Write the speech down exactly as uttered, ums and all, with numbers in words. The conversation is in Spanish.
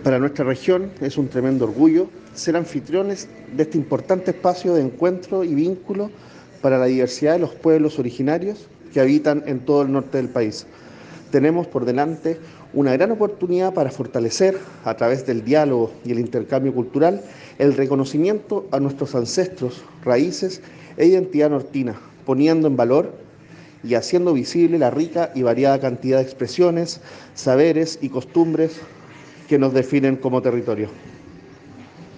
Para nuestra región es un tremendo orgullo ser anfitriones de este importante espacio de encuentro y vínculo para la diversidad de los pueblos originarios que habitan en todo el norte del país. Tenemos por delante una gran oportunidad para fortalecer, a través del diálogo y el intercambio cultural, el reconocimiento a nuestros ancestros, raíces e identidad nortina, poniendo en valor y haciendo visible la rica y variada cantidad de expresiones, saberes y costumbres que nos definen como territorio.